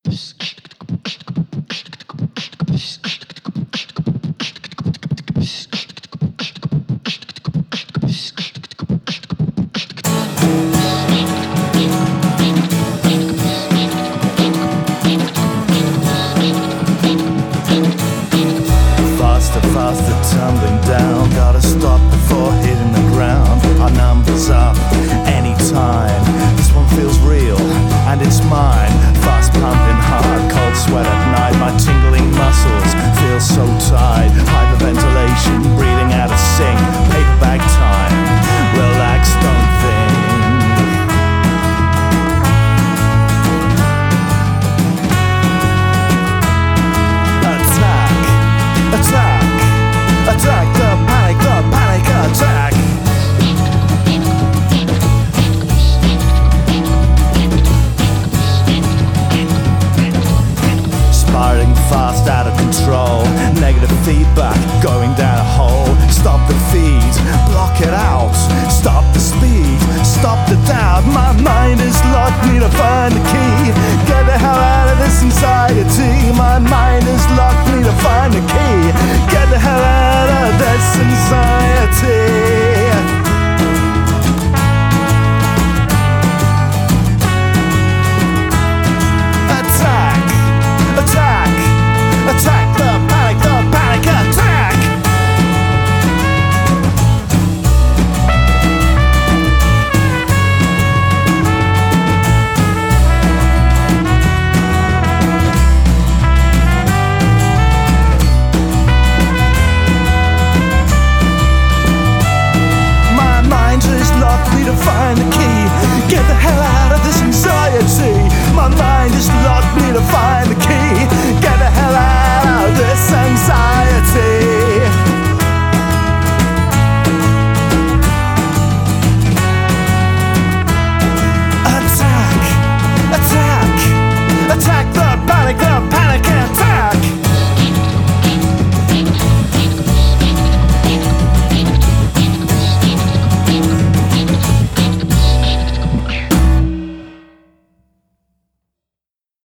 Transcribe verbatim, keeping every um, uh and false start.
Faster, faster, tumbling down. Gotta stop before hitting the ground. Our numbers up anytime. This one feels real and it's mine. Fast pumping hard, cold sweat at night. My tingling muscles feel so tight. Hyperventilation, breathing out of sync. Paper bag time. Relax, don't think. Attack, attack the panic, the panic attack. Spiraling fast, out of control. Negative feedback, going down a hole. Stop the feed, block it out. Stop the speed, stop the doubt. My mind is locked, need to find the key. Get the hell out of this anxiety. My mind is locked, need to find the key. Get the hell out of this anxiety. Attack, attack, attack the panic, the panic attack. Need to find the key. Get the hell out of this anxiety. My mind is locked, need to find the key. Get the hell out of this anxiety. Attack, attack, attack the panic, the